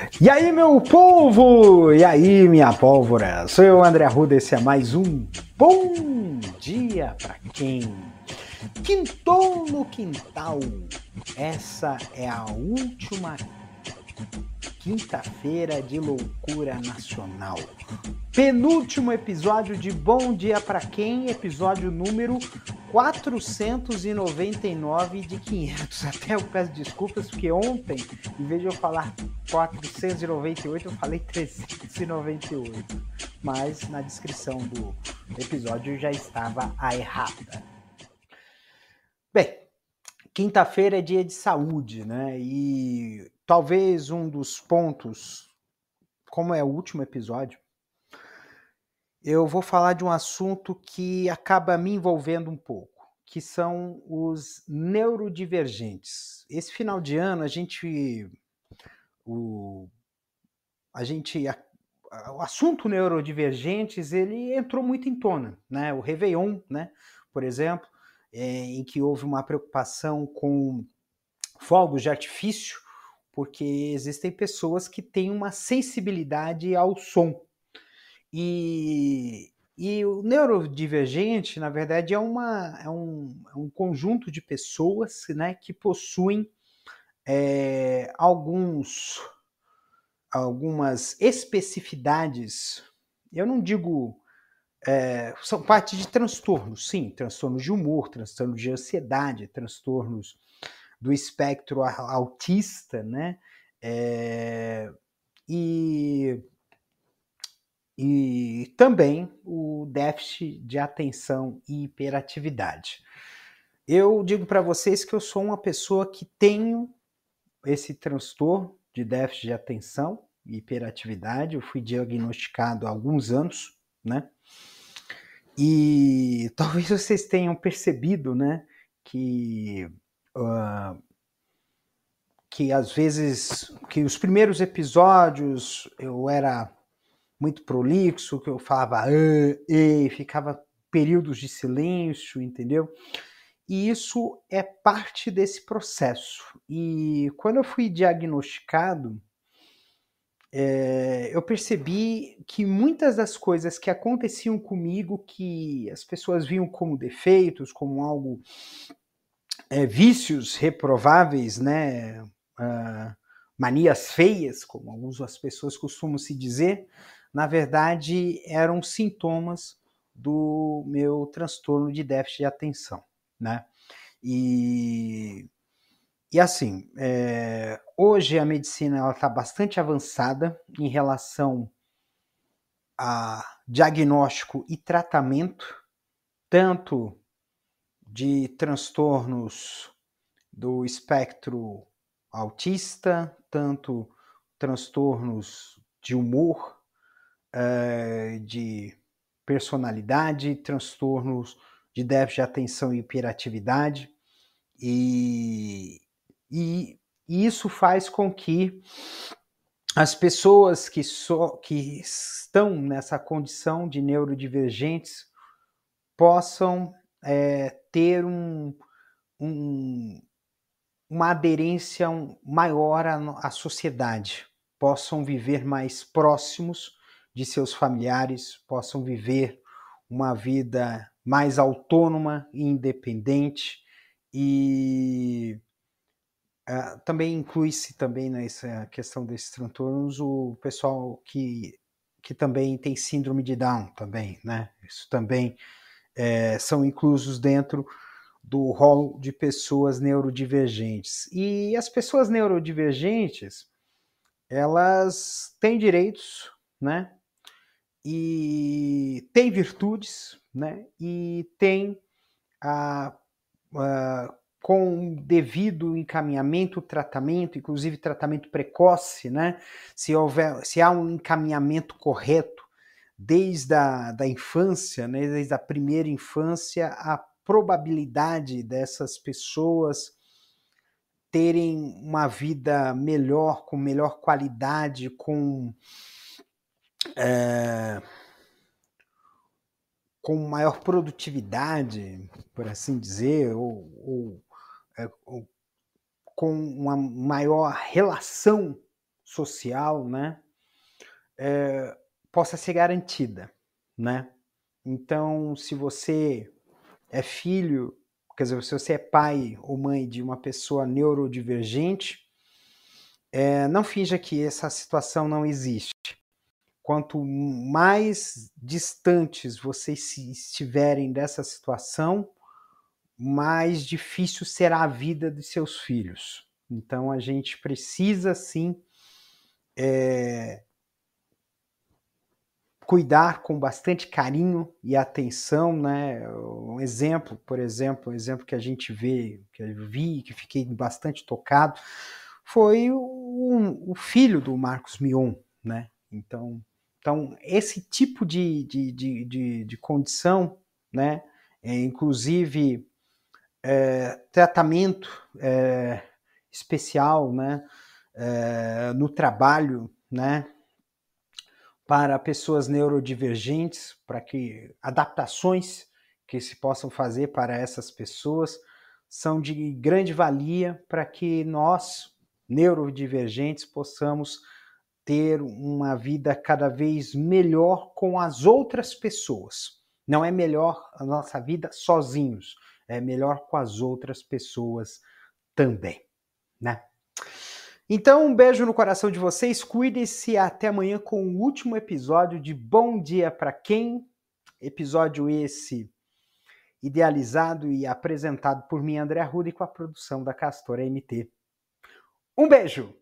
E aí, meu povo! E aí, minha pólvora? Sou eu, André Arruda, esse é mais um Bom Dia Pra Quem? Quintou no quintal. Essa é a última quinta-feira de loucura nacional. Penúltimo episódio de Bom Dia Pra Quem, episódio número 499 de 500. Até eu peço desculpas porque ontem, em vez de eu falar 498, eu falei 398. Mas na descrição do episódio já estava a errada. Bem, quinta-feira é dia de saúde, né? E talvez um dos pontos, como é o último episódio, eu vou falar de um assunto que acaba me envolvendo um pouco, que são os neurodivergentes. Esse final de ano o assunto neurodivergentes ele entrou muito em tona, né? O Réveillon, né? Por exemplo, em que houve uma preocupação com fogos de artifício, porque existem pessoas que têm uma sensibilidade ao som. E o neurodivergente, na verdade, é um conjunto de pessoas, né, que possuem algumas especificidades. Eu não digo... são parte de transtornos, sim, transtornos de humor, transtornos de ansiedade, transtornos do espectro autista, né? E também o déficit de atenção e hiperatividade. Eu digo para vocês que eu sou uma pessoa que tenho esse transtorno de déficit de atenção e hiperatividade. Eu fui diagnosticado há alguns anos, né? E talvez vocês tenham percebido, né, que às vezes, que os primeiros episódios eu era muito prolixo, que eu falava e ficava períodos de silêncio, entendeu? E isso é parte desse processo. E quando eu fui diagnosticado, eu percebi que muitas das coisas que aconteciam comigo, que as pessoas viam como defeitos, como algo, vícios reprováveis, né? Manias feias, como algumas pessoas costumam se dizer, na verdade eram sintomas do meu transtorno de déficit de atenção, né? E assim, hoje a medicina está bastante avançada em relação a diagnóstico e tratamento, tanto de transtornos do espectro autista, tanto transtornos de humor, de personalidade, transtornos de déficit de atenção e hiperatividade, e isso faz com que as pessoas que estão nessa condição de neurodivergentes possam ter uma aderência maior à sociedade, possam viver mais próximos de seus familiares, possam viver uma vida mais autônoma e independente, e também inclui-se também nessa questão desses transtornos o pessoal que também tem síndrome de Down também, né? Isso também são inclusos dentro do rol de pessoas neurodivergentes. E as pessoas neurodivergentes, elas têm direitos, né? E têm virtudes, né? E têm com devido encaminhamento, tratamento, inclusive tratamento precoce, né? Se há um encaminhamento correto desde a da infância, né? Desde a primeira infância, a probabilidade dessas pessoas terem uma vida melhor, com melhor qualidade, com maior produtividade, por assim dizer, ou com uma maior relação social, né, possa ser garantida, né? Então, se você é filho, quer dizer, se você é pai ou mãe de uma pessoa neurodivergente, não finja que essa situação não existe. Quanto mais distantes vocês estiverem dessa situação, mais difícil será a vida de seus filhos. Então a gente precisa sim cuidar com bastante carinho e atenção, né? Um exemplo, por exemplo, um exemplo que a gente vê, que eu vi, que fiquei bastante tocado, foi o filho do Marcos Mion, né? Então esse tipo de condição, né? Inclusive tratamento especial, né? No trabalho, né? Para pessoas neurodivergentes, para que adaptações que se possam fazer para essas pessoas são de grande valia para que nós, neurodivergentes, possamos ter uma vida cada vez melhor com as outras pessoas. Não é melhor a nossa vida sozinhos, é melhor com as outras pessoas também, né? Então, um beijo no coração de vocês, cuidem-se, até amanhã com o último episódio de Bom Dia Pra Quem, episódio esse idealizado e apresentado por mim, André Arruda, e com a produção da Castora MT. Um beijo!